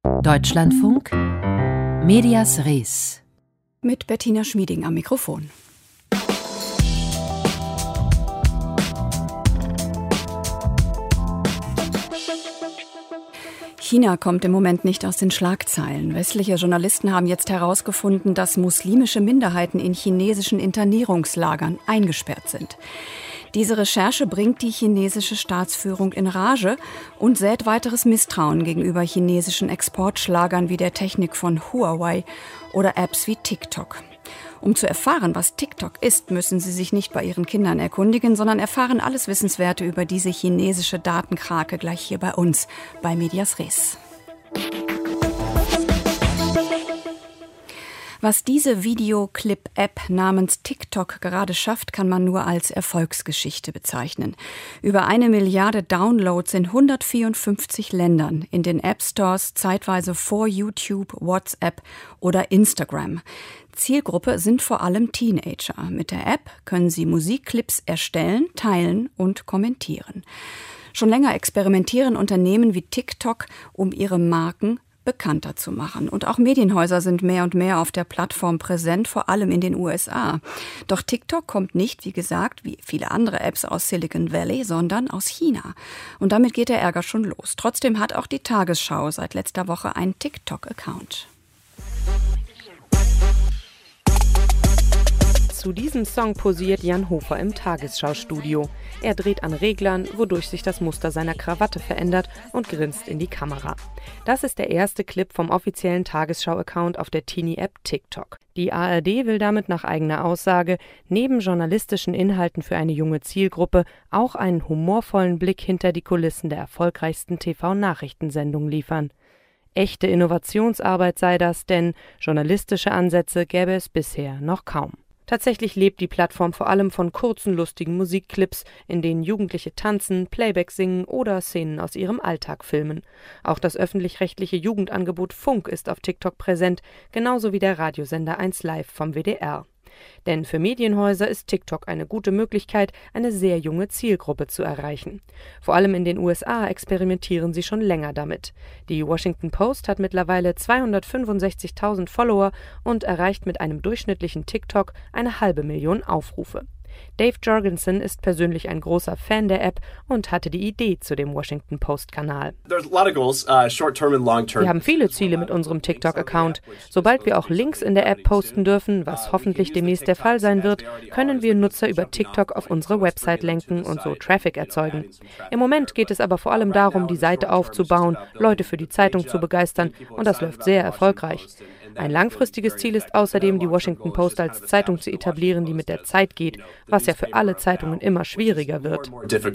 Deutschlandfunk Medias Res mit Bettina Schmieding am Mikrofon. China kommt im Moment nicht aus den Schlagzeilen. Westliche Journalisten haben jetzt herausgefunden, dass muslimische Minderheiten in chinesischen Internierungslagern eingesperrt sind. Diese Recherche bringt die chinesische Staatsführung in Rage und sät weiteres Misstrauen gegenüber chinesischen Exportschlagern wie der Technik von Huawei oder Apps wie TikTok. Um zu erfahren, was TikTok ist, müssen Sie sich nicht bei Ihren Kindern erkundigen, sondern erfahren alles Wissenswerte über diese chinesische Datenkrake gleich hier bei uns, bei Medias Res. Was diese Videoclip-App namens TikTok gerade schafft, kann man nur als Erfolgsgeschichte bezeichnen. Über 1 Milliarde Downloads in 154 Ländern, in den App-Stores zeitweise vor YouTube, WhatsApp oder Instagram. Zielgruppe sind vor allem Teenager. Mit der App können sie Musikclips erstellen, teilen und kommentieren. Schon länger experimentieren Unternehmen wie TikTok, um ihre Marken bekannter zu machen. Und auch Medienhäuser sind mehr und mehr auf der Plattform präsent, vor allem in den USA. Doch TikTok kommt nicht, wie gesagt, wie viele andere Apps aus Silicon Valley, sondern aus China. Und damit geht der Ärger schon los. Trotzdem hat auch die Tagesschau seit letzter Woche einen TikTok-Account. Zu diesem Song posiert Jan Hofer im Tagesschau-Studio. Er dreht an Reglern, wodurch sich das Muster seiner Krawatte verändert und grinst in die Kamera. Das ist der erste Clip vom offiziellen Tagesschau-Account auf der Teenie-App TikTok. Die ARD will damit nach eigener Aussage neben journalistischen Inhalten für eine junge Zielgruppe auch einen humorvollen Blick hinter die Kulissen der erfolgreichsten TV-Nachrichtensendung liefern. Echte Innovationsarbeit sei das, denn journalistische Ansätze gäbe es bisher noch kaum. Tatsächlich lebt die Plattform vor allem von kurzen, lustigen Musikclips, in denen Jugendliche tanzen, Playback singen oder Szenen aus ihrem Alltag filmen. Auch das öffentlich-rechtliche Jugendangebot Funk ist auf TikTok präsent, genauso wie der Radiosender 1 Live vom WDR. Denn für Medienhäuser ist TikTok eine gute Möglichkeit, eine sehr junge Zielgruppe zu erreichen. Vor allem in den USA experimentieren sie schon länger damit. Die Washington Post hat mittlerweile 265.000 Follower und erreicht mit einem durchschnittlichen TikTok 500.000 Aufrufe. Dave Jorgensen ist persönlich ein großer Fan der App und hatte die Idee zu dem Washington Post-Kanal. Wir haben viele Ziele mit unserem TikTok-Account. Sobald wir auch Links in der App posten dürfen, was hoffentlich demnächst der Fall sein wird, können wir Nutzer über TikTok auf unsere Website lenken und so Traffic erzeugen. Im Moment geht es aber vor allem darum, die Seite aufzubauen, Leute für die Zeitung zu begeistern, und das läuft sehr erfolgreich. Ein langfristiges Ziel ist außerdem, die Washington Post als Zeitung zu etablieren, die mit der Zeit geht, was ja für alle Zeitungen immer schwieriger wird.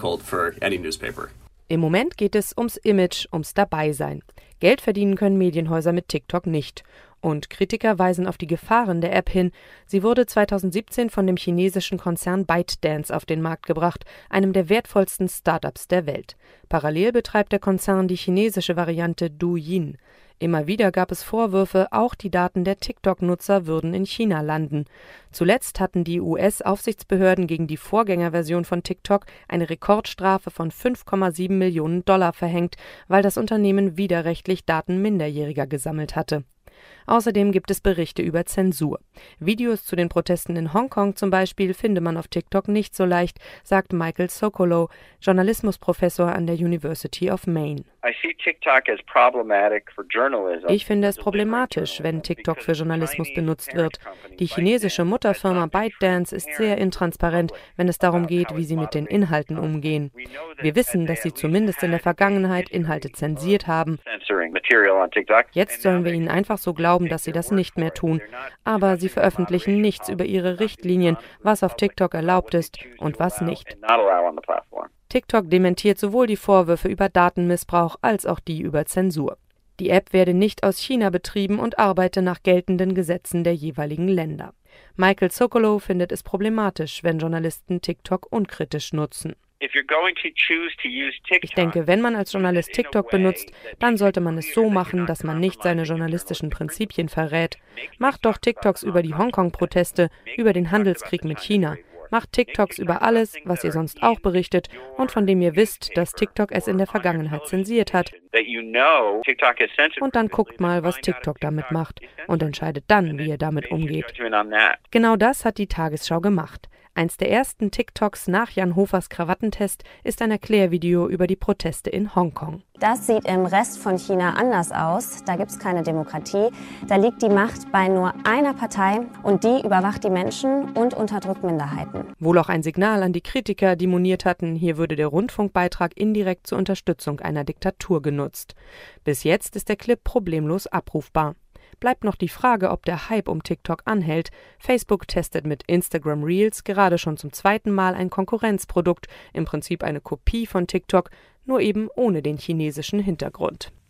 Im Moment geht es ums Image, ums Dabeisein. Geld verdienen können Medienhäuser mit TikTok nicht. Und Kritiker weisen auf die Gefahren der App hin. Sie wurde 2017 von dem chinesischen Konzern ByteDance auf den Markt gebracht, einem der wertvollsten Startups der Welt. Parallel betreibt der Konzern die chinesische Variante Douyin. Immer wieder gab es Vorwürfe, auch die Daten der TikTok-Nutzer würden in China landen. Zuletzt hatten die US-Aufsichtsbehörden gegen die Vorgängerversion von TikTok eine Rekordstrafe von $5,7 Millionen verhängt, weil das Unternehmen widerrechtlich Daten Minderjähriger gesammelt hatte. Außerdem gibt es Berichte über Zensur. Videos zu den Protesten in Hongkong zum Beispiel finde man auf TikTok nicht so leicht, sagt Michael Sokolow, Journalismusprofessor an der University of Maine. Ich finde es problematisch, wenn TikTok für Journalismus benutzt wird. Die chinesische Mutterfirma ByteDance ist sehr intransparent, wenn es darum geht, wie sie mit den Inhalten umgehen. Wir wissen, dass sie zumindest in der Vergangenheit Inhalte zensiert haben. Jetzt sollen wir ihnen einfach so glauben, dass sie das nicht mehr tun. Aber sie veröffentlichen nichts über ihre Richtlinien, was auf TikTok erlaubt ist und was nicht. TikTok dementiert sowohl die Vorwürfe über Datenmissbrauch als auch die über Zensur. Die App werde nicht aus China betrieben und arbeite nach geltenden Gesetzen der jeweiligen Länder. Michael Sokolow findet es problematisch, wenn Journalisten TikTok unkritisch nutzen. Ich denke, wenn man als Journalist TikTok benutzt, dann sollte man es so machen, dass man nicht seine journalistischen Prinzipien verrät. Macht doch TikToks über die Hongkong-Proteste, über den Handelskrieg mit China. Macht TikToks über alles, was ihr sonst auch berichtet und von dem ihr wisst, dass TikTok es in der Vergangenheit zensiert hat. Und dann guckt mal, was TikTok damit macht und entscheidet dann, wie ihr damit umgeht. Genau das hat die Tagesschau gemacht. Eins der ersten TikToks nach Jan Hofers Krawattentest ist ein Erklärvideo über die Proteste in Hongkong. Das sieht im Rest von China anders aus. Da gibt es keine Demokratie. Da liegt die Macht bei nur einer Partei und die überwacht die Menschen und unterdrückt Minderheiten. Wohl auch ein Signal an die Kritiker, die moniert hatten, hier würde der Rundfunkbeitrag indirekt zur Unterstützung einer Diktatur genutzt. Bis jetzt ist der Clip problemlos abrufbar. Bleibt noch die Frage, ob der Hype um TikTok anhält. Facebook testet mit Instagram Reels gerade schon zum zweiten Mal ein Konkurrenzprodukt, im Prinzip eine Kopie von TikTok, nur eben ohne den chinesischen Hintergrund.